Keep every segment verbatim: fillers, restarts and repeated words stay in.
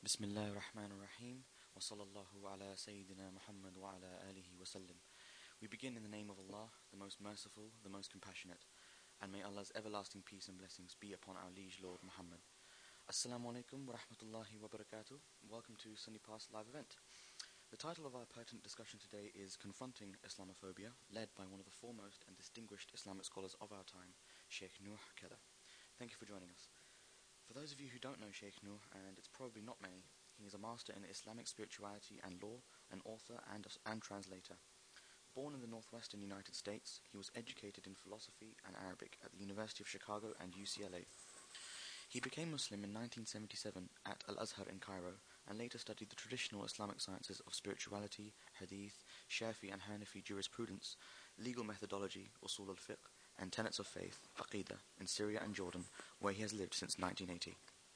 Bismillah ar-Rahman ar-Rahim, wa sallallahu ala Sayyidina Muhammad wa ala alihi wa sallim. We begin in the name of Allah, the most merciful, the most compassionate, and may Allah's everlasting peace and blessings be upon our liege Lord Muhammad. Assalamu alaikum wa rahmatullahi wa barakatuh. Welcome to Sunny Pass live event. The title of our pertinent discussion today is Confronting Islamophobia, led by one of the foremost and distinguished Islamic scholars of our time, Sheikh Nuh Keller. Thank you for joining us. For those of you who don't know Sheikh Nuh, and it's probably not many, he is a master in Islamic spirituality and law, an author and, and translator. Born in the northwestern United States, he was educated in philosophy and Arabic at the University of Chicago and U C L A. He became Muslim in nineteen seventy-seven at Al-Azhar in Cairo, and later studied the traditional Islamic sciences of spirituality, hadith, Shafi and Hanafi jurisprudence, legal methodology, usul al-fiqh, and tenets of faith, Aqidah, in Syria and Jordan, where he has lived since nineteen eighty.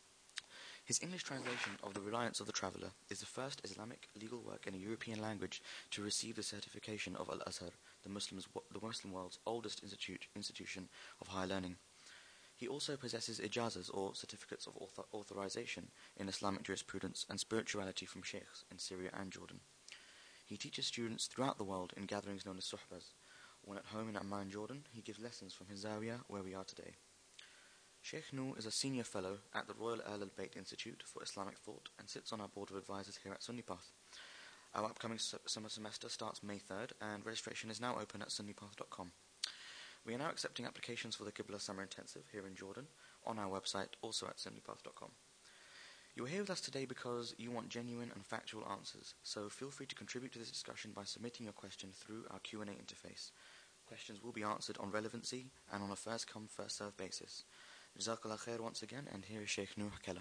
His English translation of The Reliance of the Traveller is the first Islamic legal work in a European language to receive the certification of Al-Azhar, the, Muslims, the Muslim world's oldest institute, institution of higher learning. He also possesses ijazas, or certificates of author, authorization, in Islamic jurisprudence and spirituality from sheikhs in Syria and Jordan. He teaches students throughout the world in gatherings known as suhbas. When at home in Amman, Jordan, he gives lessons from his Zawiya, where we are today. Sheikh Nuh is a senior fellow at the Royal Ahl al-Bayt Institute for Islamic Thought and sits on our board of advisors here at Sunni Path. Our upcoming summer semester starts May third, and registration is now open at sunni path dot com. We are now accepting applications for the Qibla Summer Intensive here in Jordan on our website, also at sunni path dot com. You are here with us today because you want genuine and factual answers, so feel free to contribute to this discussion by submitting your question through our Q and A interface. Questions will be answered on relevancy and on a first-come, first-served basis. Jazakallah khair once again, and here is Sheikh Nuh Keller.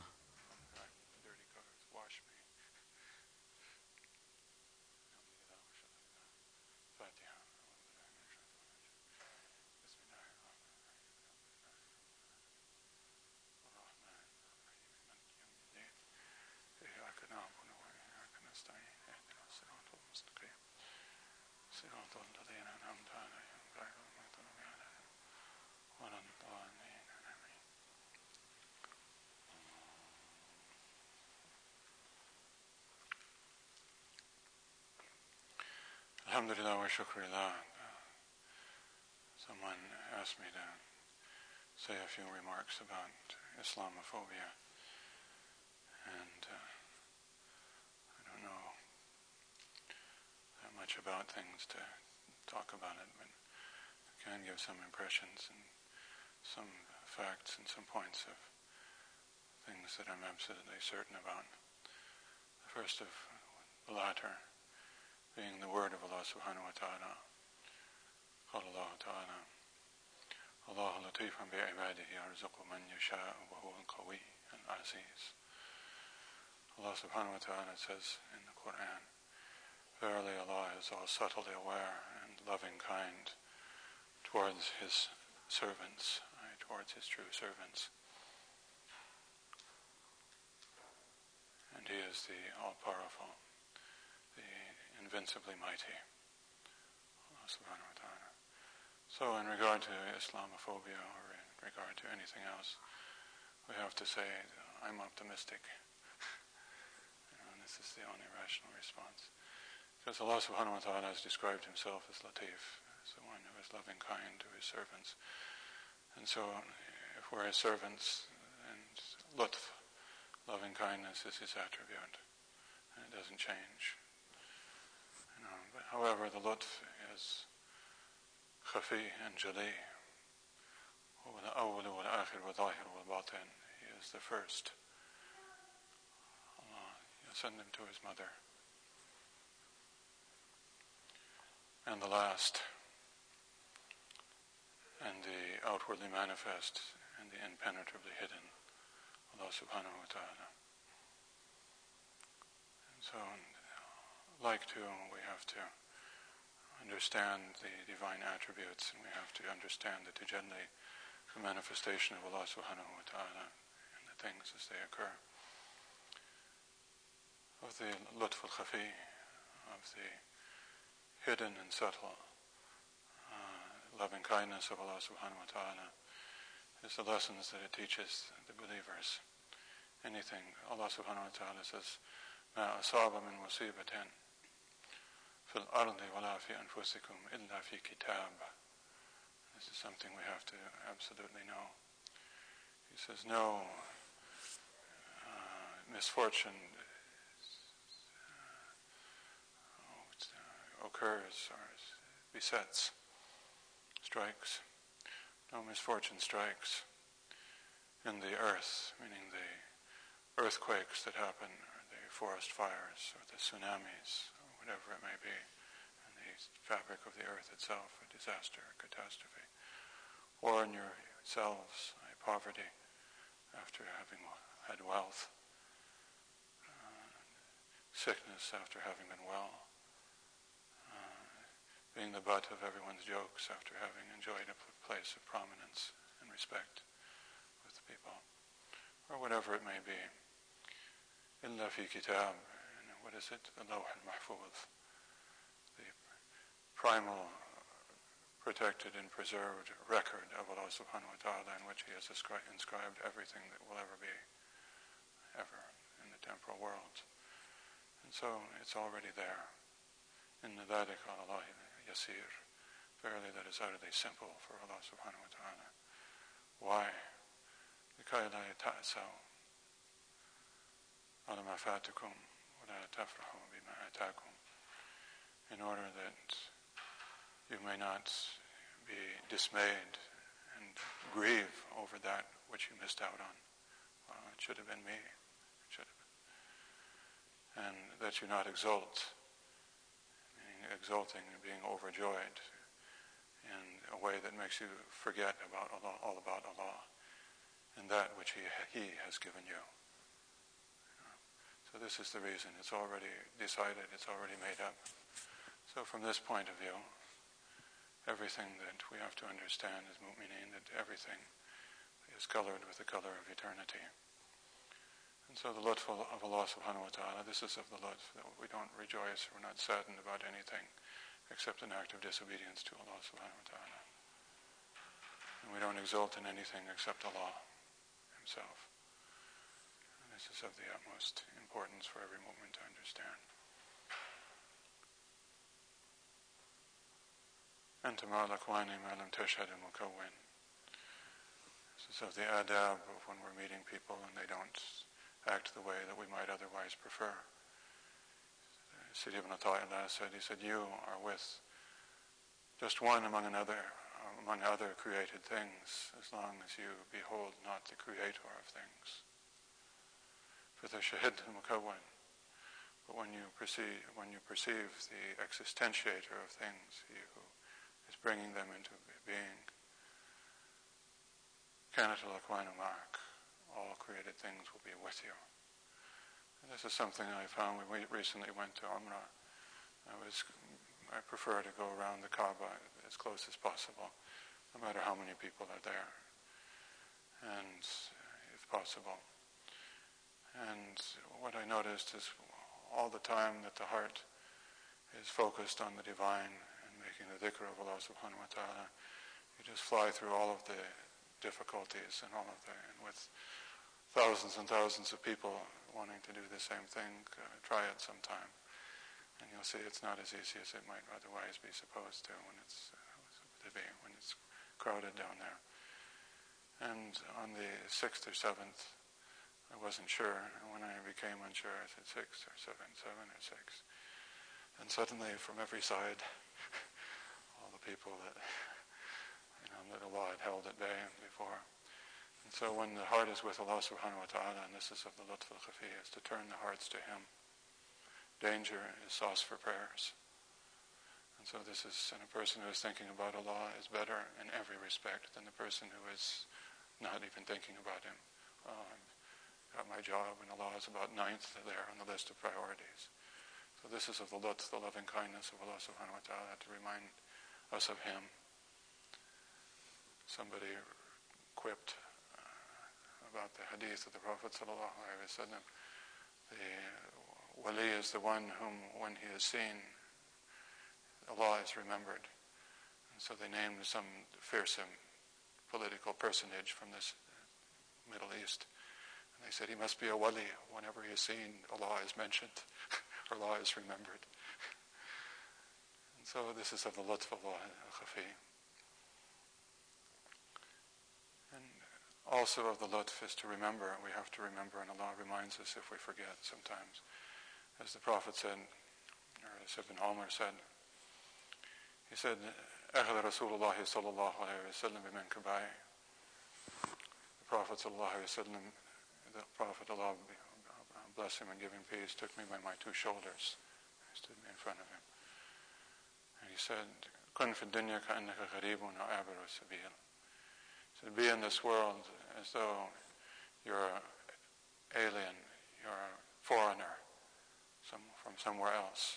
Dirty cars, wash me. Fatiha. إياك نعبد وإياك نستعين اهدنا الصراط المستقيم صراط الذين أنعمت عليهم غير المغضوب عليهم ولا الضالين آمين. Alhamdulillah wa shukrillah. Someone asked me to say a few remarks about Islamophobia, and uh, I don't know that much about things to talk about it, but I can give some impressions and some facts and some points of things that I'm absolutely certain about. The first of the latter being the word of Allah subhanahu wa ta'ala. قال الله تعالى الله لطيف بعباده يرزق من يشاء وهو القوي العزيز. Allah subhanahu wa ta'ala says in the Quran, verily Allah is all subtly aware and loving kind towards His servants, right, towards His true servants. And He is the all-powerful, the invincibly mighty, Allah subhanahu wa ta'ala. So in regard to Islamophobia, or in regard to anything else, we have to say, I'm optimistic. You know, and this is the only rational response. Because Allah subhanahu wa ta'ala has described Himself as Latif, as the one who is loving kind to His servants. And so if we're His servants, and Lutf, loving kindness, is His attribute, and it doesn't change. You know, but however, the Lutf is Khafi and Jali. هو الأول والآخر والظاهر والباطن. He is the first. Allah, you send him to his mother. And the last. And the outwardly manifest and the impenetrably hidden. Allah subhanahu wa ta'ala. And so, like to, we have to understand the divine attributes, and we have to understand the tajalli, the manifestation of Allah subhanahu wa ta'ala, and the things as they occur. Of the lutf al-khafi, of the hidden and subtle uh, loving kindness of Allah subhanahu wa ta'ala, is the lessons that it teaches the believers anything. Allah subhanahu wa ta'ala says, مَا أَصَابَ مِن مُصِيبَةٍ فِي الْأَرْضِ وَلَا فِي أَنفُسِكُمْ إِلَّا فِي كِتَابٍ. This is something we have to absolutely know. He says, no uh, misfortune uh, occurs or besets, strikes. No misfortune strikes in the earth, meaning the earthquakes that happen, or the forest fires, or the tsunamis, or whatever it may be, and the fabric of the earth itself, a disaster, a catastrophe, or in yourselves, a poverty after having had wealth, uh, sickness after having been well, uh, being the butt of everyone's jokes after having enjoyed a place of prominence and respect with the people, or whatever it may be. إِلَّا فِي كِتَابٍ, and what is it? The Lawh al-Mahfuz, the primal, protected and preserved record of Allah subhanahu wa ta'ala, in which He has inscribed everything that will ever be, ever, in the temporal world. And so it's already there. إِنَّ ذَلِكَ عَلَى اللَّهِ يَسِيرٌ. Verily that is utterly simple for Allah subhanahu wa ta'ala. Why? لِكَيْ لَا يَتَأْسَوْا عَلَى مَا فَاتَكُمْ وَلَا تَفْرَحُوا بِمَا آتَاكُمْ. In order that you may not be dismayed and grieve over that which you missed out on. Well, it should have been me. It should have been. And that you not exult, meaning exulting and being overjoyed in a way that makes you forget about Allah, all about Allah, and that which He, he has given you. So this is the reason. It's already decided. It's already made up. So from this point of view, everything that we have to understand is mu'mineen, that everything is colored with the color of eternity. And so the lutf of Allah subhanahu wa ta'ala, this is of the lutf, that we don't rejoice, we're not saddened about anything except an act of disobedience to Allah subhanahu wa ta'ala. And we don't exult in anything except Allah Himself. And this is of the utmost importance for every mu'min to understand. أنت مع الأكوان ما لم تشهد المكون. This is of the adab of when we're meeting people and they don't act the way that we might otherwise prefer. Sidi ibn Ata'illah said, he said, you are with just one among another, among other created things, as long as you behold not the creator of things. For the shahid al-mukawwan. But when you perceive, when you perceive the existentiator of things, he who is bringing them into being, kanat al-akwanu ma'ak, all created things will be with you. And this is something I found when we recently went to Umrah. I was, I prefer to go around the Kaaba as close as possible, no matter how many people are there, and if possible. And what I noticed is all the time that the heart is focused on the divine and making the dhikr of Allah subhanahu wa ta'ala, you just fly through all of the difficulties and all of the, and with thousands and thousands of people wanting to do the same thing, uh, try it sometime. And you'll see it's not as easy as it might otherwise be supposed to when it's, uh, to be, when it's crowded down there. And on the sixth or seventh, I wasn't sure, and when I became unsure, I said six or seven, seven or six. And suddenly, from every side, all the people that, you know, that Allah had held at bay before. And so when the heart is with Allah subhanahu wa ta'ala, and this is of the lutf al-khafi, is to turn the hearts to Him. Danger is sauce for prayers. And so this is, and a person who is thinking about Allah is better in every respect than the person who is not even thinking about Him. Oh, got my job, and Allah is about ninth there on the list of priorities. So this is of the lutf, the loving kindness of Allah subhanahu wa ta'ala, to remind us of Him. Somebody quipped uh, about the hadith of the Prophet sallallahu alaihi wasallam. The wali is the one whom, when he is seen, Allah is remembered. And so they named some fearsome political personage from this Middle East. They said he must be a wali. Whenever he is seen, Allah is mentioned, or Allah is remembered. And so this is of the lutf of Allah al-Khafi. And also of the lutf is to remember. We have to remember, and Allah reminds us if we forget sometimes. As the Prophet said, or as Ibn Umar said, he said, أَخَذَ رَسُولُ اللَّهِ صَلَّى اللَّهُ عَلَيْهِ وَسَلَّمَ بِمَنْكِبَيْهِ. The Prophet sallallahu alaihi wasallam, the Prophet, Allah bless him and give him peace, took me by my two shoulders. He stood me in front of him. And he said, كُنْ فِي الدُّنْيَا كَأَنَّكَ غَرِيبٌ أَوْ عَابِرُ السَّبِيلِ. He said, be in this world as though you're an alien, you're a foreigner some, from somewhere else,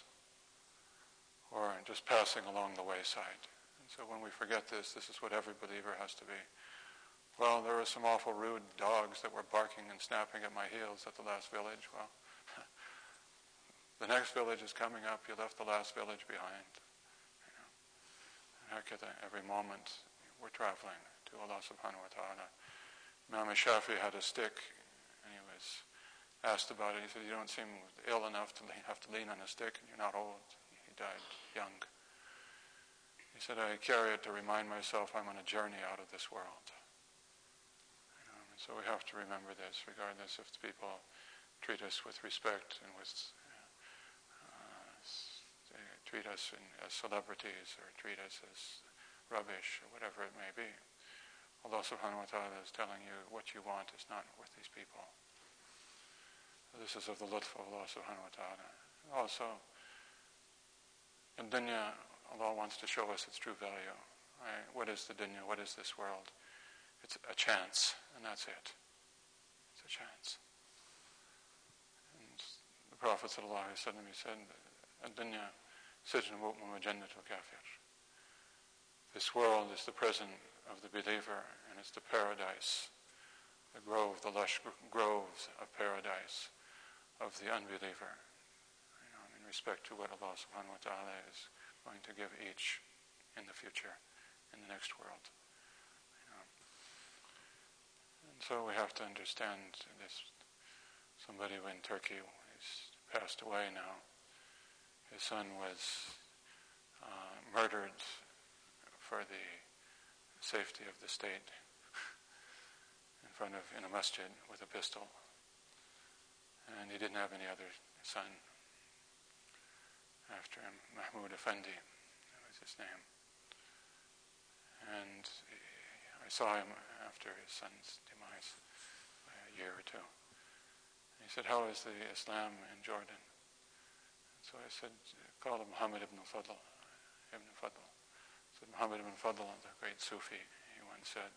or just passing along the wayside. And so when we forget this, this is what every believer has to be. Well, there were some awful rude dogs that were barking and snapping at my heels at the last village. Well, the next village is coming up. You left the last village behind. You know. Every moment we're traveling to Allah subhanahu wa ta'ala. Imam Shafi had a stick, and he was asked about it. He said, you don't seem ill enough to lean, have to lean on a stick, and you're not old. He died young. He said, I carry it to remind myself I'm on a journey out of this world. So we have to remember this, regardless if the people treat us with respect and with uh, they treat us in, as celebrities or treat us as rubbish or whatever it may be. Allah subhanahu wa ta'ala is telling you what you want is not with these people. So this is of the lutf of Allah subhanahu wa ta'ala. Also, in dunya, Allah wants to show us its true value. Right? What is the dunya? What is this world? It's a chance, and that's it. It's a chance. And the Prophet sallallahu alaihi wasallam, he said, "Ad-dunya sijnu mu'min wa jannatul kafir." This world is the prison of the believer, and it's the paradise, the grove, the lush groves of paradise of the unbeliever. You know, in respect to what Allah subhanahu wa ta'ala is going to give each in the future, in the next world. So we have to understand this. Somebody in Turkey is passed away now. His son was uh, murdered for the safety of the state in front of, in a masjid with a pistol. And he didn't have any other son after him. Mahmoud Effendi, that was his name. And I saw him after his son's demise by a year or two. And he said, how is the Islam in Jordan? And so I said, call him Muhammad ibn Fadl. Ibn Fadl. So Muhammad ibn Fadl, the great Sufi, he once said,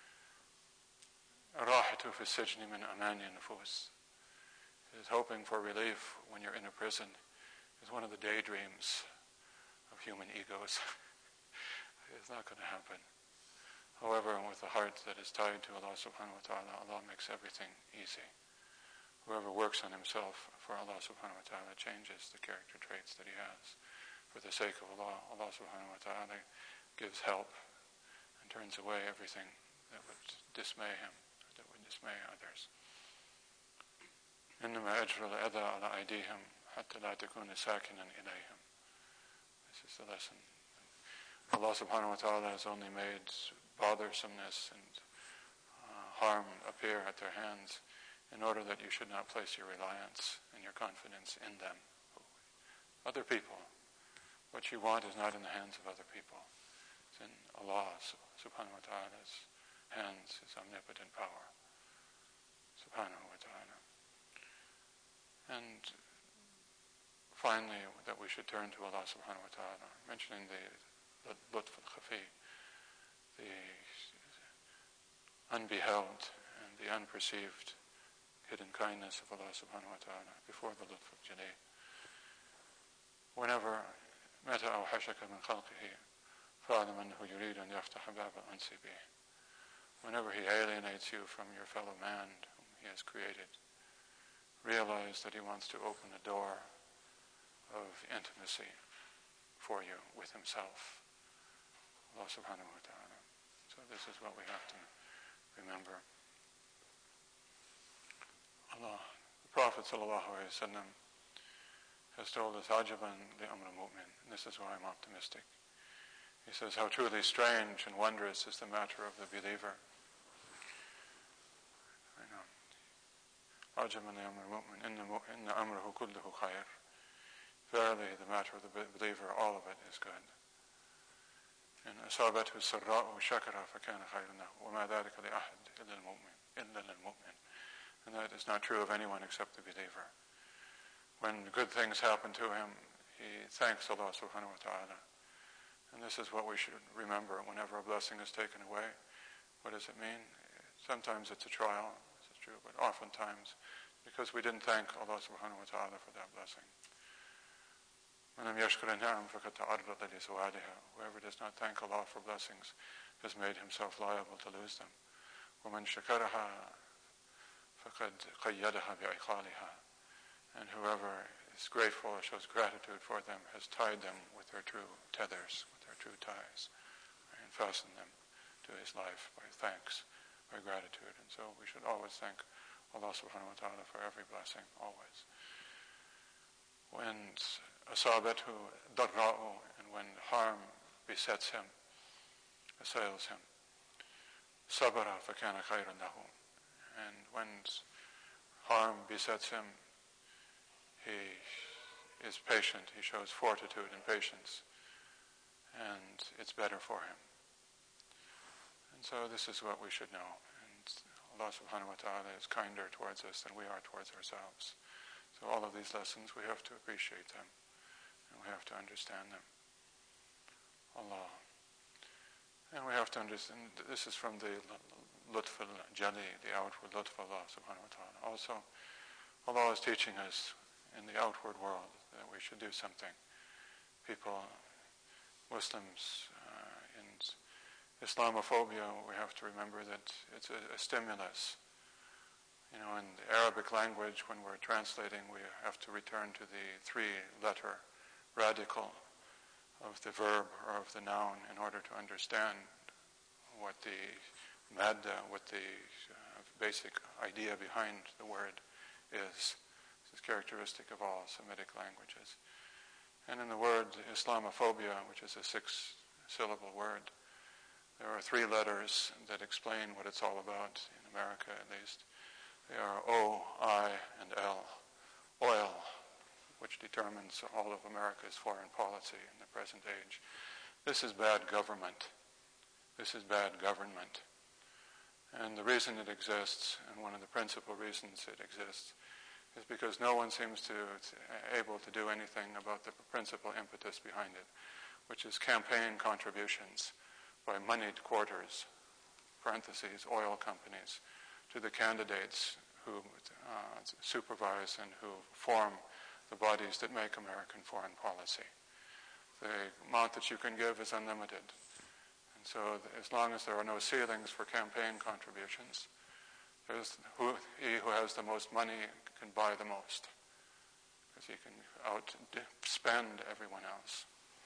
Arahatu fi sijni min amani nufus. Is hoping for relief when you're in a prison is one of the daydreams of human egos. It's not going to happen. However, with the heart that is tied to Allah subhanahu wa ta'ala, Allah makes everything easy. Whoever works on himself for Allah subhanahu wa ta'ala changes the character traits that he has. For the sake of Allah, Allah subhanahu wa ta'ala gives help and turns away everything that would dismay him, that would dismay others. إنما أجر الأذى على أيديهم حتى لا تكون ساكنا إليهم. This is the lesson. Allah subhanahu wa ta'ala has only made bothersomeness and uh, harm appear at their hands in order that you should not place your reliance and your confidence in them. Other people. What you want is not in the hands of other people. It's in Allah subhanahu wa ta'ala's hands, His omnipotent power. Subhanahu wa ta'ala. And finally, that we should turn to Allah subhanahu wa ta'ala, mentioning the, the lutf al-khafi, the unbeheld and the unperceived hidden kindness of Allah subhanahu wa ta'ala before the lutf al-jali. Whenever متى أوحشك من خلقه فاعلم أنه يريد أن يفتح باب الأنس به. Whenever he alienates you from your fellow man whom he has created, realize that he wants to open a door of intimacy for you with himself. Allah subhanahu wa ta'ala. So this is what we have to remember. Allah, the Prophet ﷺ has told us, Ajaban li amr mu'min. And this is why I'm optimistic. He says, how truly strange and wondrous is the matter of the believer. I know. Ajaban li amr mu'min, inna amrahu kulluhu khair. Verily, the matter of the believer, all of it is good. And أصابته السراء شكر فكان خيرا له وما ذلك لأحد إلا المؤمن إلا للمؤمن. And that is not true of anyone except the believer. When good things happen to him, he thanks Allah subhanahu wa ta'ala. And this is what we should remember whenever a blessing is taken away. What does it mean? Sometimes it's a trial, this is true, but oftentimes because we didn't thank Allah subhanahu wa ta'ala for that blessing. Whoever does not thank Allah for blessings has made himself liable to lose them. And whoever is grateful or shows gratitude for them has tied them with their true tethers, with their true ties, and fastened them to his life by thanks, by gratitude. And so we should always thank Allah subhanahu wa ta'ala for every blessing, always. When asabethu darra'u, and when harm besets him, assails him, sabara fakana khayran lahu, and when harm besets him, he is patient, he shows fortitude and patience, and it's better for him. And so this is what we should know. And Allah subhanahu wa ta'ala is kinder towards us than we are towards ourselves. So all of these lessons, we have to appreciate them, and we have to understand them. Allah. And we have to understand, this is from the lutf al-jali, the outward lutf of Allah subhanahu wa ta'ala. Also, Allah is teaching us in the outward world that we should do something. People, Muslims, uh, in Islamophobia, we have to remember that it's a, a stimulus. You know, in the Arabic language, when we're translating, we have to return to the three-letter radical of the verb or of the noun in order to understand what the madda, what the uh, basic idea behind the word is. This is characteristic of all Semitic languages. And in the word Islamophobia, which is a six-syllable word, there are three letters that explain what it's all about, in America at least. They are O, I, and L. Oil, which determines all of America's foreign policy in the present age. This is bad government. This is bad government. And the reason it exists, and one of the principal reasons it exists, is because no one seems to able to do anything about the principal impetus behind it, which is campaign contributions by moneyed quarters, parentheses, oil companies, to the candidates who uh, supervise and who form the bodies that make American foreign policy. The amount that you can give is unlimited. And so as long as there are no ceilings for campaign contributions, there's who, he who has the most money can buy the most, because he can outspend everyone else.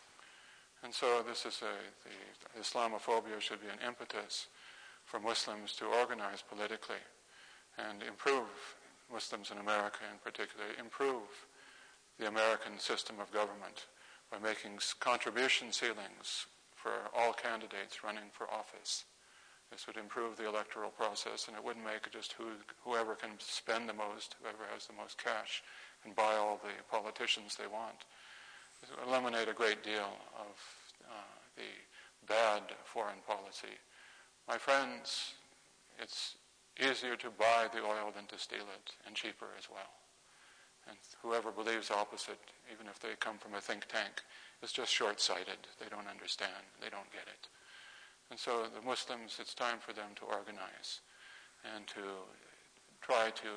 And so this is a, the Islamophobia should be an impetus for Muslims to organize politically and improve, Muslims in America in particular, improve the American system of government by making contribution ceilings for all candidates running for office. This would improve the electoral process, and it wouldn't make it just who, whoever can spend the most, whoever has the most cash, and buy all the politicians they want. It would eliminate a great deal of uh, the bad foreign policy. My friends, it's easier to buy the oil than to steal it, and cheaper as well. And whoever believes opposite, even if they come from a think tank, is just short-sighted. They don't understand. They don't get it. And so the Muslims, it's time for them to organize and to try to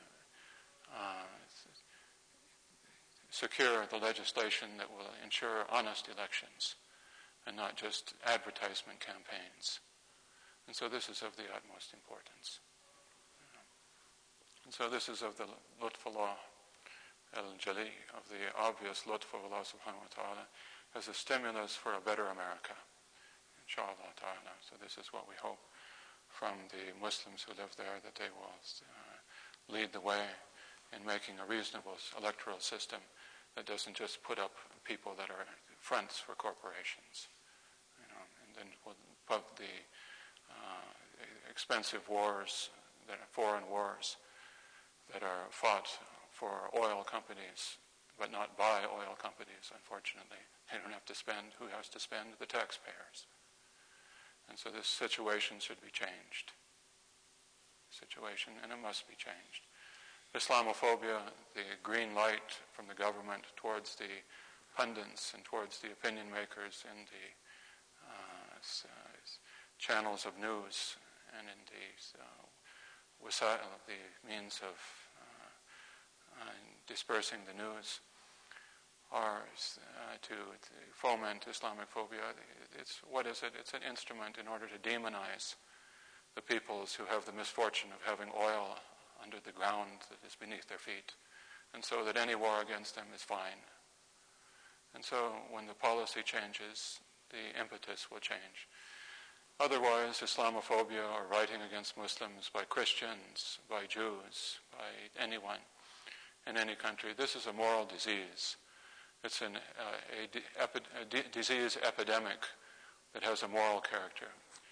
uh, secure the legislation that will ensure honest elections and not just advertisement campaigns. And so this is of the utmost importance. And so this is of the lutfullah al-jali, of the obvious lutf of Allah subhanahu wa ta'ala, as a stimulus for a better America, inshallah ta'ala. So this is what we hope from the Muslims who live there, that they will uh, lead the way in making a reasonable electoral system that doesn't just put up people that are fronts for corporations. You know, and then put the uh, expensive wars, that are foreign wars, that are fought for oil companies, but not by oil companies, unfortunately. They don't have to spend. Who has to spend? The taxpayers. And so this situation should be changed. Situation, and it must be changed. Islamophobia, the green light from the government towards the pundits and towards the opinion makers in the uh, channels of news and in the, uh, the means of uh, uh, dispersing the news, are uh, to, to foment Islamic phobia. It's, what is it? It's an instrument in order to demonize the peoples who have the misfortune of having oil under the ground that is beneath their feet, and so that any war against them is fine. And so when the policy changes, the impetus will change. Otherwise, Islamophobia or writing against Muslims by Christians, by Jews, by anyone in any country, this is a moral disease. It's an, uh, a, de- epi- a de- disease epidemic that has a moral character.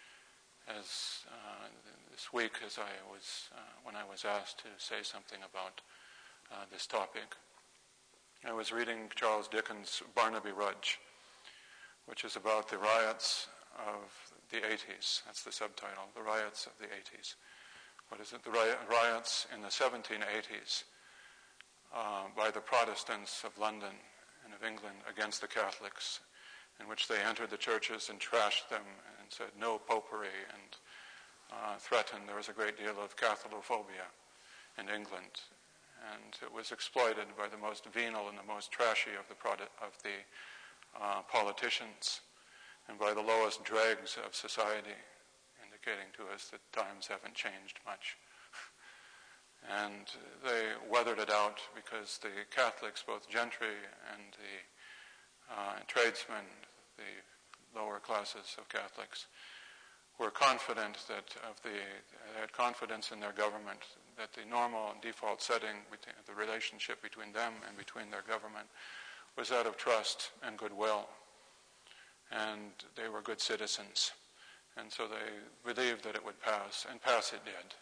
As uh, this week, as I was, uh, when I was asked to say something about uh, this topic, I was reading Charles Dickens' Barnaby Rudge, which is about the riots of the eighties. That's the subtitle, the riots of the eighties. What is it? The ri- riots in the seventeen eighties uh, by the Protestants of London and of England against the Catholics, in which they entered the churches and trashed them and said no popery and uh, threatened. There was a great deal of Catholophobia in England, and it was exploited by the most venal and the most trashy of the product, of the uh, politicians, and by the lowest dregs of society, indicating to us that times haven't changed much. And they weathered it out because the Catholics, both gentry and the uh, tradesmen, the lower classes of Catholics, were confident that of the, they had confidence in their government, that the normal default setting, between, the relationship between them and between their government, was that of trust and goodwill. And they were good citizens. And so they believed that it would pass, and pass it did.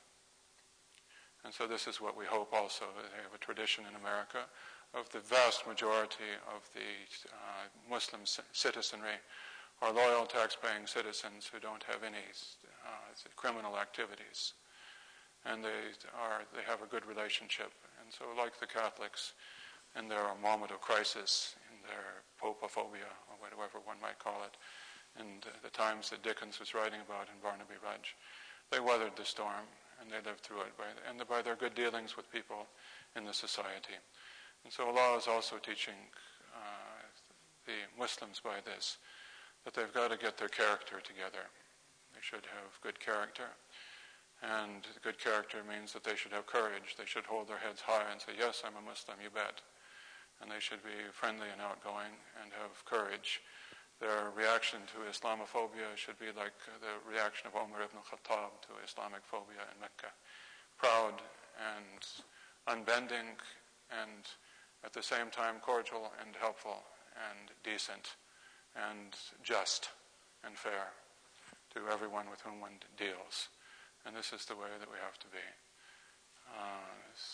And so this is what we hope also. They have a tradition in America of the vast majority of the uh, Muslim c- citizenry are loyal tax-paying citizens who don't have any uh, criminal activities. And they are they have a good relationship. And so like the Catholics, in their moment of crisis, in their popophobia, or whatever one might call it, in the times that Dickens was writing about in Barnaby Rudge, they weathered the storm, and they lived through it by, and by their good dealings with people in the society. And so Allah is also teaching uh, the Muslims by this, that they've got to get their character together. They should have good character. And good character means that they should have courage. They should hold their heads high and say, yes, I'm a Muslim, you bet. And they should be friendly and outgoing and have courage. Their reaction to Islamophobia should be like the reaction of Umar ibn Khattab to Islamic phobia in Mecca. Proud and unbending, and at the same time cordial and helpful and decent and just and fair to everyone with whom one deals. And this is the way that we have to be. Uh,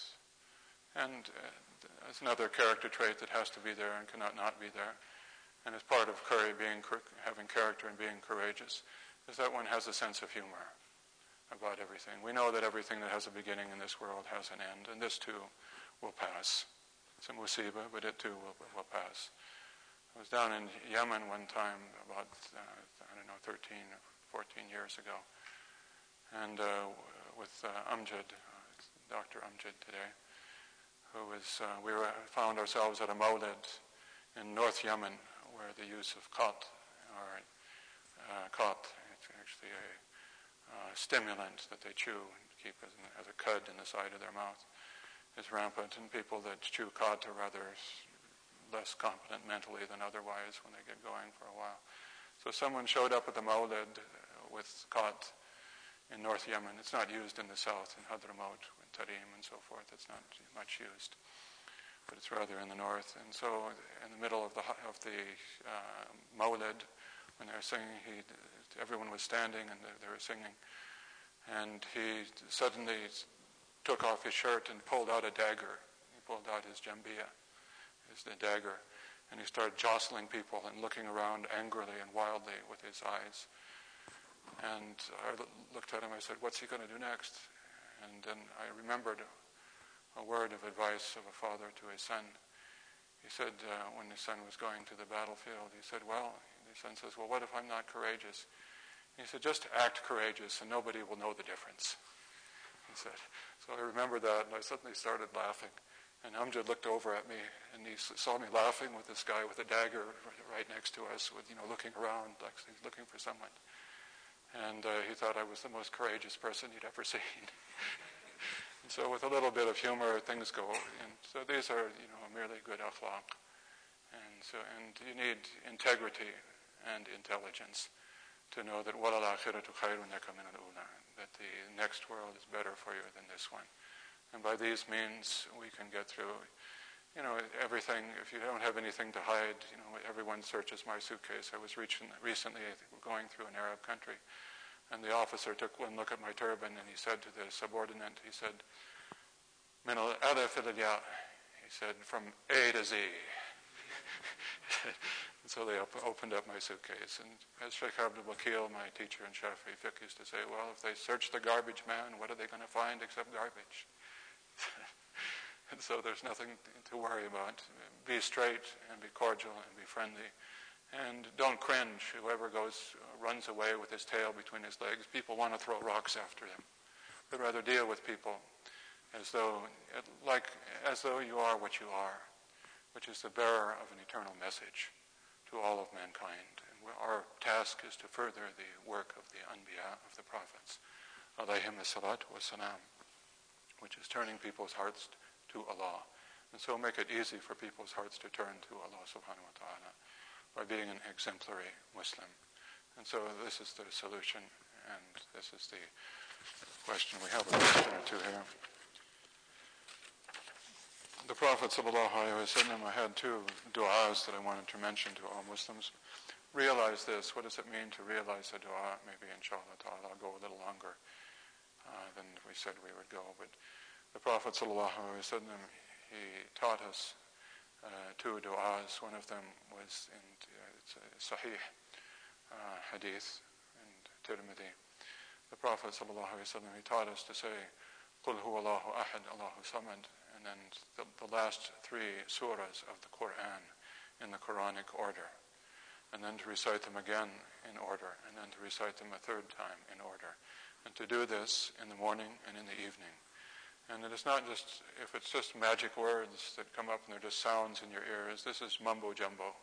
and uh, it's another character trait that has to be there and cannot not be there. And as part of courage, being, having character and being courageous, is that one has a sense of humor about everything. We know that everything that has a beginning in this world has an end, and this too will pass. It's a musibah, but it too will, will pass. I was down in Yemen one time about, uh, I don't know, thirteen or fourteen years ago, and uh, with uh, Amjad, uh, Doctor Amjad today, who was, uh, we were, found ourselves at a mawlid in North Yemen, where the use of qat, or uh, qat, it's actually a uh, stimulant that they chew and keep as, as a cud in the side of their mouth, is rampant, and people that chew qat are rather less competent mentally than otherwise when they get going for a while. So someone showed up at the mawlid with qat in North Yemen. It's not used in the south, in Hadramaut, in Tarim and so forth. It's not much used, but it's rather in the north. And so in the middle of the of the uh, Mawlid, when they were singing, he, everyone was standing and they, they were singing. And he suddenly took off his shirt and pulled out a dagger. He pulled out his jambiya, his the dagger, and he started jostling people and looking around angrily and wildly with his eyes. And I looked at him, I said, what's he going to do next? And then I remembered a word of advice of a father to his son. He said, uh, when his son was going to the battlefield, he said, well, his son says, well, what if I'm not courageous? He said, just act courageous and nobody will know the difference. He said. So I remembered that and I suddenly started laughing. And Amjad looked over at me and he saw me laughing with this guy with a dagger right next to us, with, you know, looking around like he's looking for someone. And uh, he thought I was the most courageous person he'd ever seen. And so with a little bit of humor, things go. And so these are, you know, merely good akhlaq. And so, and you need integrity and intelligence to know that وَلَلْ آخِرَةُ خَيْرٌ لَكَ مِنَ الْأُولَى, that the next world is better for you than this one. And by these means, we can get through, you know, everything. If you don't have anything to hide, you know, everyone searches my suitcase. I was reaching, recently going through an Arab country, and the officer took one look at my turban, and he said to the subordinate, he said, مِنَ الْأَلَفِ إِلَى الْيَاءِ, he said, from A to Z. And so they op- opened up my suitcase. And as Sheikh Abdul Wakil, my teacher in Shafi'i fiqh, used to say, well, if they search the garbage man, what are they going to find except garbage? And so there's nothing to worry about. Be straight and be cordial and be friendly. And don't cringe. Whoever goes, uh, runs away with his tail between his legs, people want to throw rocks after him. But rather deal with people as though, like, as though you are what you are, which is the bearer of an eternal message to all of mankind. And our task is to further the work of the Anbiya, of the prophets, alayhim as-salatu was-salam, which is turning people's hearts to Allah. And so make it easy for people's hearts to turn to Allah subhanahu wa ta'ala by being an exemplary Muslim. And so this is the solution, and this is the question. We have a question or two here. The Prophet sallallahu alaihi wasallam, I had two du'as that I wanted to mention to all Muslims. Realize this. What does it mean to realize a du'a? Maybe inshallah ta'ala I'll go a little longer uh, than we said we would go. But the Prophet sallallahu alaihi wasallam, he taught us uh, two du'as. One of them was in uh, it's a Sahih uh, hadith in Tirmidhi. The Prophet sallallahu alaihi wasallam, he taught us to say, قُلْ هُوَ اللَّهُ أَحَدْ اللَّهُ صَمَدْ, and then the, the last three surahs of the Quran in the Quranic order, and then to recite them again in order, and then to recite them a third time in order, and to do this in the morning and in the evening. And it is not just, if it's just magic words that come up and they're just sounds in your ears, this is mumbo jumbo.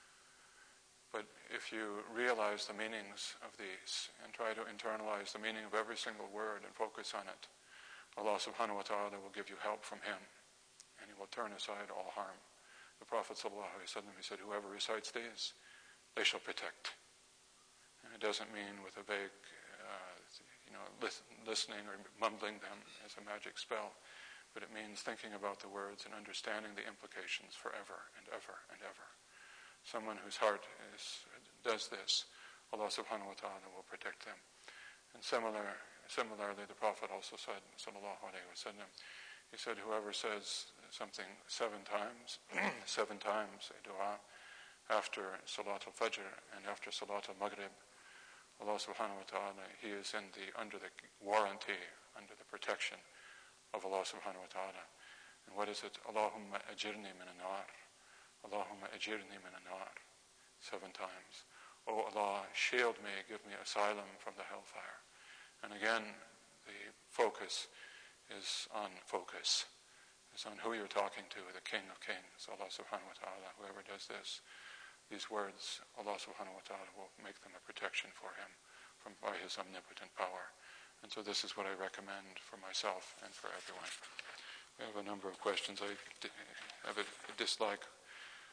But if you realize the meanings of these and try to internalize the meaning of every single word and focus on it, Allah subhanahu wa ta'ala will give you help from Him, and He will turn aside all harm. The Prophet sallallahu alaihi wasallam, he said, whoever recites these, they shall protect. And it doesn't mean with a vague, uh, you know, listen, listening or mumbling them as a magic spell, but it means thinking about the words and understanding the implications forever and ever and ever. Someone whose heart is, does this, Allah subhanahu wa ta'ala will protect them. And similar, similarly, the Prophet also said, sallallahu alaihi wasallam, he said, whoever says something seven times, seven times a dua after Salat al-Fajr and after Salat al-Maghrib, Allah subhanahu wa ta'ala, he is in the, under the warranty, under the protection of Allah subhanahu wa ta'ala. And what is it? Allahumma ajirni min an-nar. Allahumma ajirni min an-nar. Seven times. Oh Allah, shield me, give me asylum from the hellfire. And again, the focus is on focus. It's on who you're talking to, the King of Kings, Allah subhanahu wa ta'ala. Whoever does this, these words, Allah subhanahu wa ta'ala will make them a protection for him from by His omnipotent power. And so this is what I recommend for myself and for everyone. We have a number of questions. I have a dislike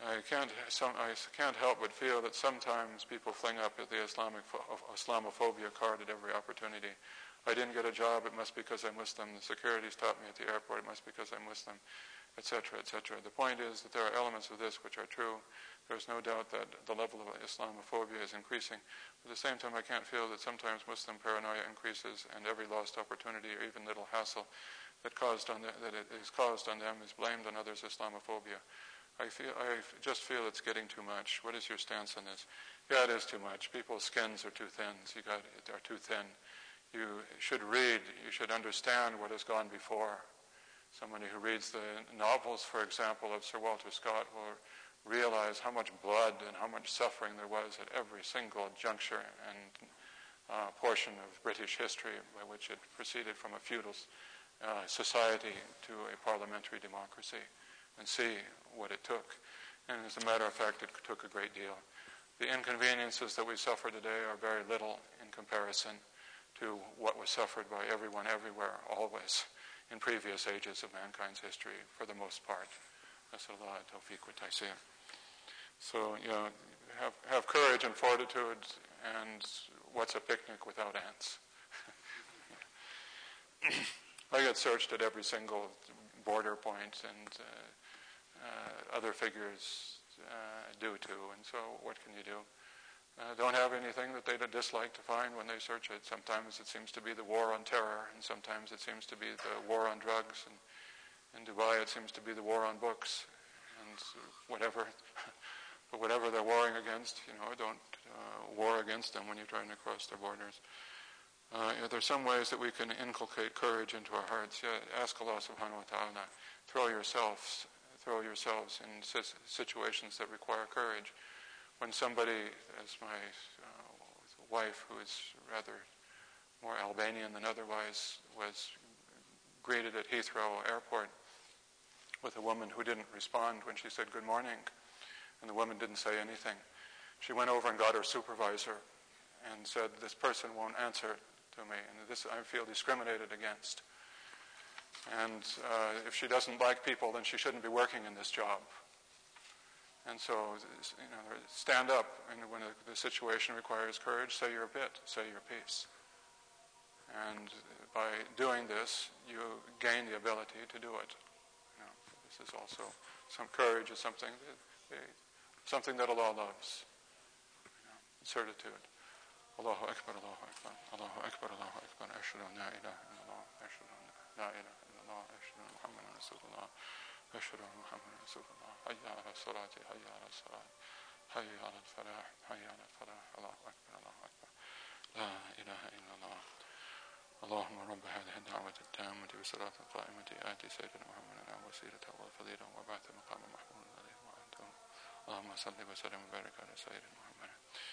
I can't, some, I can't help but feel that sometimes people fling up the Islamic Islamophobia card at every opportunity. I didn't get a job, it must be because I'm Muslim. The security stopped me at the airport, it must be because I'm Muslim, et cetera, et cetera. The point is that there are elements of this which are true. There's no doubt that the level of Islamophobia is increasing. At the same time, I can't feel that sometimes Muslim paranoia increases, and every lost opportunity or even little hassle that caused on the, that it is caused on them is blamed on others' Islamophobia. I feel, I just feel it's getting too much. What is your stance on this? Yeah, it is too much. People's skins are too thin. You got, are too thin. You should read. You should understand what has gone before. Somebody who reads the novels, for example, of Sir Walter Scott will realize how much blood and how much suffering there was at every single juncture and uh, portion of British history by which it proceeded from a feudal uh, society to a parliamentary democracy, and see what it took. And as a matter of fact, it took a great deal. The inconveniences that we suffer today are very little in comparison to what was suffered by everyone everywhere, always, in previous ages of mankind's history, for the most part. Nasallallahu tawfiq wa taysir. So, you know, have, have courage and fortitude, and what's a picnic without ants? I get searched at every single border point, and uh, uh, other figures uh, do too, and so what can you do? Uh, don't have anything that they dislike to find when they search it. Sometimes it seems to be the war on terror, and sometimes it seems to be the war on drugs, and in Dubai it seems to be the war on books, and whatever. But whatever they're warring against, you know, don't uh, war against them when you're trying to cross their borders. Uh, you know, there's some ways that we can inculcate courage into our hearts. Yeah, ask Allah subhanahu wa ta'ala. Throw yourselves, throw yourselves in situations that require courage. When somebody, as my uh, wife, who is rather more Albanian than otherwise, was greeted at Heathrow Airport with a woman who didn't respond when she said good morning, and the woman didn't say anything. She went over and got her supervisor and said, this person won't answer to me, and this I feel discriminated against. And uh, if she doesn't like people, then she shouldn't be working in this job. And so, you know, stand up, and when the situation requires courage, say your bit, say your piece. And by doing this, you gain the ability to do it. You know, this is also, some courage is something that, something that Allah loves. You know, certitude. Allahu Akbar, Allahu Akbar, Allahu Akbar, Allahu Akbar, Ashhadu an la ilaha illallah, Ashhadu an la ilaha illallah, Ashhadu anna Muhammadan Rasulullah, Ashhadu anna Muhammadan Rasulullah, Hayya ala salati, Hayya ala salat, Hayya ala al-falah, Hayya ala al-falah, Allahu Akbar, Allahu Akbar, La ilaha illallah. اللهم رب هذه الدعوة التامة والصلاة القائمة آتي سيدنا محمد الوسيلة والفضيلة وبعث مقام محمود الذي وعدته اللهم صل وسلم وبارك على سيدنا محمد.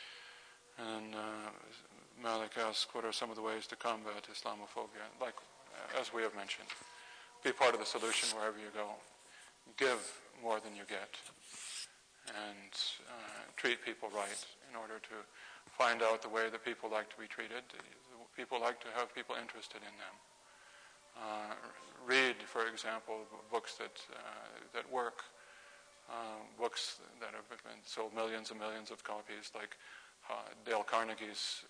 And uh, Malik asks, what are some of the ways to combat Islamophobia? Like, as we have mentioned, be part of the solution wherever you go. Give more than you get. And uh, treat people right in order to find out the way that people like to be treated. People like to have people interested in them. Uh, read, for example, books that uh, that work, uh, books that have been sold millions and millions of copies, like uh, Dale Carnegie's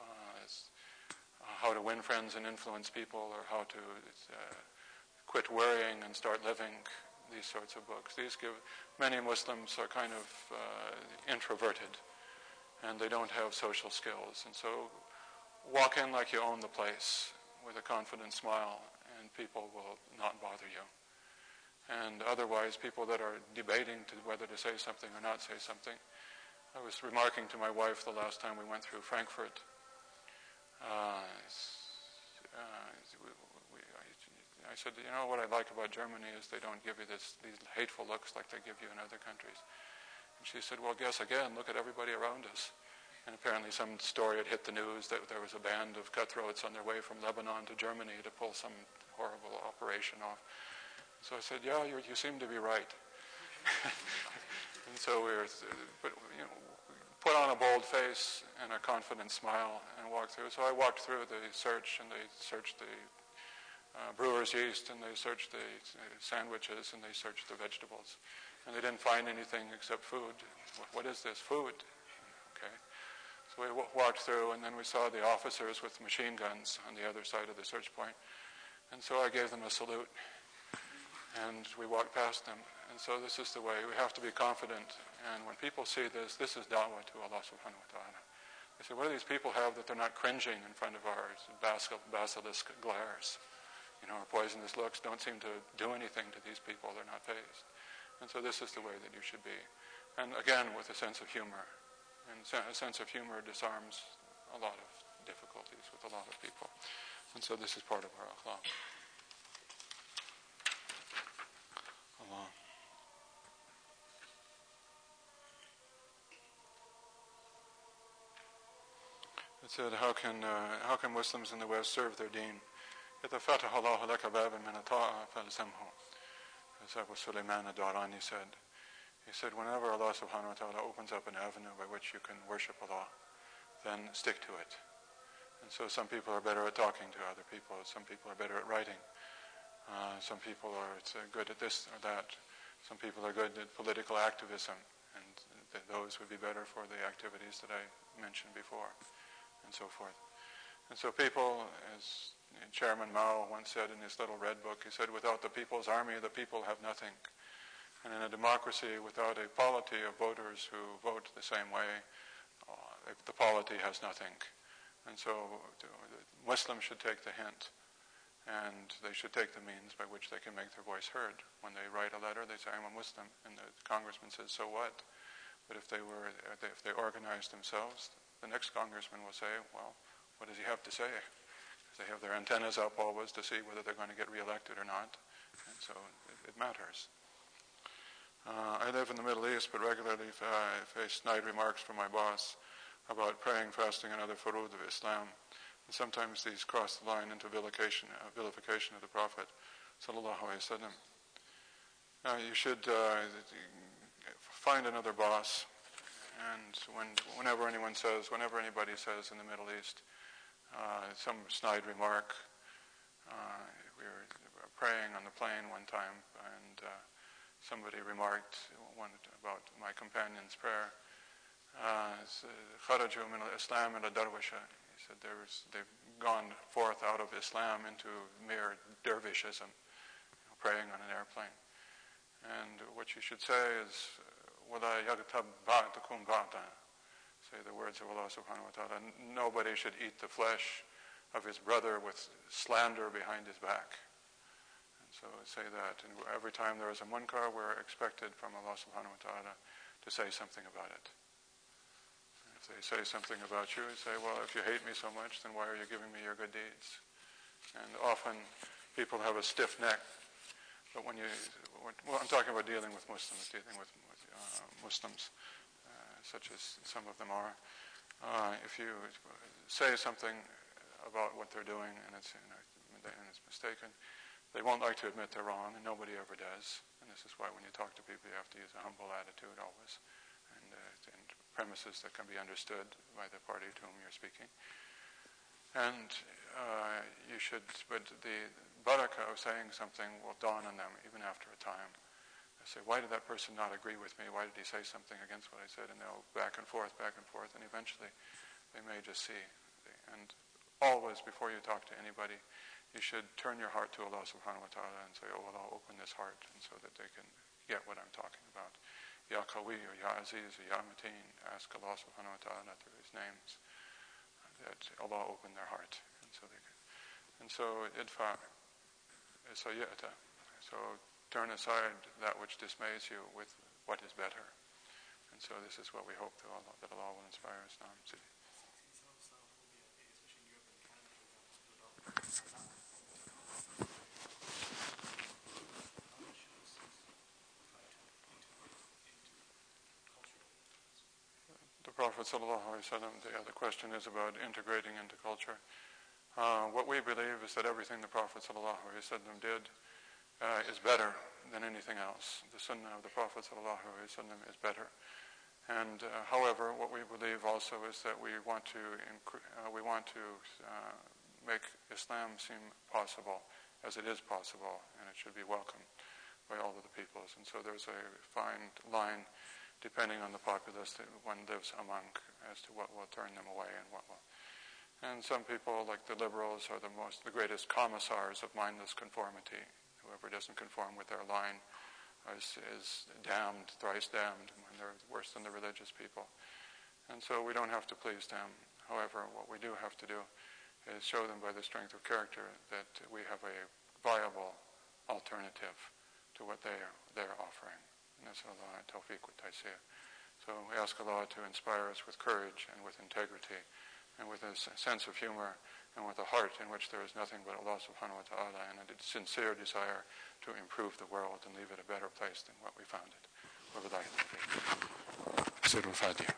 uh, How to Win Friends and Influence People, or How to uh, Quit Worrying and Start Living, these sorts of books. These give, many Muslims are kind of uh, introverted, and they don't have social skills, and so walk in like you own the place with a confident smile, and people will not bother you. And otherwise, people that are debating to whether to say something or not say something. I was remarking to my wife the last time we went through Frankfurt. Uh, uh, we, we, I, I said, you know, what I like about Germany is they don't give you this, these hateful looks like they give you in other countries. And she said, well, guess again, look at everybody around us. And apparently some story had hit the news that there was a band of cutthroats on their way from Lebanon to Germany to pull some horrible operation off. So I said, yeah, you, you seem to be right. And so we were, but, you know, put on a bold face and a confident smile and walk through. So I walked through the search, and they searched the uh, brewer's yeast, and they searched the uh, sandwiches, and they searched the vegetables. and they didn't find anything except food. What is this? Food. Okay. So we walked through, and then we saw the officers with machine guns on the other side of the search point. And so I gave them a salute, and we walked past them. And so this is the way. We have to be confident. And when people see this, this is da'wah to Allah subhanahu wa ta'ala. They say, what do these people have that they're not cringing in front of our basilisk glares? You know, our poisonous looks don't seem to do anything to these people. They're not fazed. And so this is the way that you should be. And again, with a sense of humor. And a sense of humor disarms a lot of difficulties with a lot of people. And so this is part of our akhlaq. Allah. It said, how can uh, how can Muslims in the West serve their deen? إِذَا فَتَحَ اللَّهُ لَكَ بَابًا مِنَ الطَّاعَةِ فَالْزَمْهُ. As Abu Sulaiman ad-Darani said. He said, whenever Allah subhanahu wa ta'ala opens up an avenue by which you can worship Allah, then stick to it. And so some people are better at talking to other people. Some people are better at writing. Uh, some people are good at this or that. Some people are good at political activism. And th- those would be better for the activities that I mentioned before, and so forth. And so people, as Chairman Mao once said in his little red book, he said, without the people's army, the people have nothing. And in a democracy, without a polity of voters who vote the same way, uh, the polity has nothing. And so Muslims should take the hint, and they should take the means by which they can make their voice heard. When they write a letter, they say, I'm a Muslim, and the congressman says, so what? But if they were, if they organized themselves, the next congressman will say, well, what does he have to say? They have their antennas up always to see whether they're going to get reelected or not. And so it, it matters. Uh, I live in the Middle East, but regularly uh, face snide remarks from my boss about praying, fasting, and other furud of Islam. And sometimes these cross the line into vilification, uh, vilification of the Prophet sallallahu alaihi wasallam. Uh, you should uh, find another boss. And when, whenever anyone says, whenever anybody says in the Middle East, Uh, some snide remark. Uh, we were praying on the plane one time, and uh, somebody remarked one about my companion's prayer. Kharaju min al-Islam ila darwisha. He said they've gone forth out of Islam into mere dervishism, you know, praying on an airplane. And what you should say is, وَلَا يَغْتَبْ بَعْدُكُمْ بَعْدًا. Say the words of Allah subhanahu wa ta'ala. Nobody should eat the flesh of his brother with slander behind his back. And so say that. And every time there is a munkar, we're expected from Allah subhanahu wa ta'ala to say something about it. And if they say something about you, say, well, if you hate me so much, then why are you giving me your good deeds? And often people have a stiff neck. But when you, well, I'm talking about dealing with Muslims, dealing with, with uh, Muslims. Such as some of them are. Uh, if you say something about what they're doing and it's, you know, and it's mistaken, they won't like to admit they're wrong, and nobody ever does. And this is why when you talk to people, you have to use a humble attitude always, and, uh, and premises that can be understood by the party to whom you're speaking. And uh, you should, but the barakah of saying something will dawn on them even after a time. Say, why did that person not agree with me? Why did he say something against what I said? And they'll back and forth, back and forth, and eventually they may just see. And always, before you talk to anybody, you should turn your heart to Allah subhanahu wa ta'ala and say, oh, Allah, open this heart, and so that they can get what I'm talking about. Ya Qawi, or Ya Aziz, or Ya Mateen, ask Allah subhanahu wa ta'ala through His names, that Allah open their heart. And so they can. And so, idfa, so ya'ta. So, turn aside that which dismays you with what is better. And so this is what we hope that Allah, that Allah will inspire us now. The Prophet sallallahu alaihi wasallam, the other question is about integrating into culture. Uh, what we believe is that everything the Prophet sallallahu alaihi wasallam did Uh, is better than anything else. The sunnah of the Prophet ﷺ is better. And uh, however, what we believe also is that we want to inc- uh, we want to uh, make Islam seem possible as it is possible, and it should be welcome. by all of the peoples. And so there's a fine line, depending on the populace that one lives among, as to what will turn them away and what will. And some people, like the liberals, are the most, the greatest commissars of mindless conformity. Whoever doesn't conform with their line is, is damned, thrice damned, when they're worse than the religious people. And so we don't have to please them. However, what we do have to do is show them by the strength of character that we have a viable alternative to what they are, they're offering. Nas'al Allah tawfiq wa taysir. So we ask Allah to inspire us with courage and with integrity and with a sense of humor and with a heart in which there is nothing but Allah subhanahu wa ta'ala, and a sincere desire to improve the world and leave it a better place than what we found it. Wa billahi tawfiq. Surah Al-Fatiha.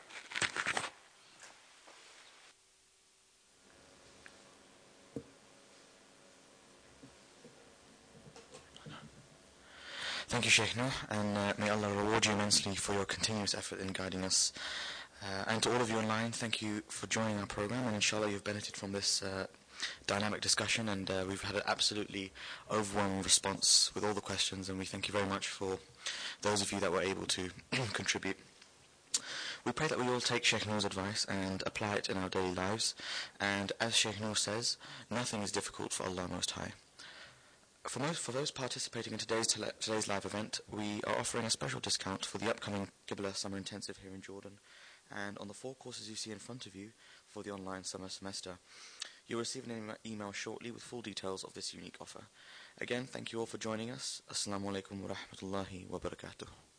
Thank you, Shaykh Noor, and uh, may Allah reward you immensely for your continuous effort in guiding us. Uh, and to all of you online, thank you for joining our program, and inshallah you've benefited from this uh, dynamic discussion, and uh, we've had an absolutely overwhelming response with all the questions, and we thank you very much for those of you that were able to contribute. We pray that we all take Shaykh Noor's advice and apply it in our daily lives, and as Shaykh Noor says, nothing is difficult for Allah Most High. For, most, for those participating in today's, tele, today's live event, we are offering a special discount for the upcoming Qibla Summer Intensive here in Jordan, and on the four courses you see in front of you for the online summer semester. You'll receive an email shortly with full details of this unique offer. Again, thank you all for joining us. Assalamu alaikum wa rahmatullahi wa barakatuh.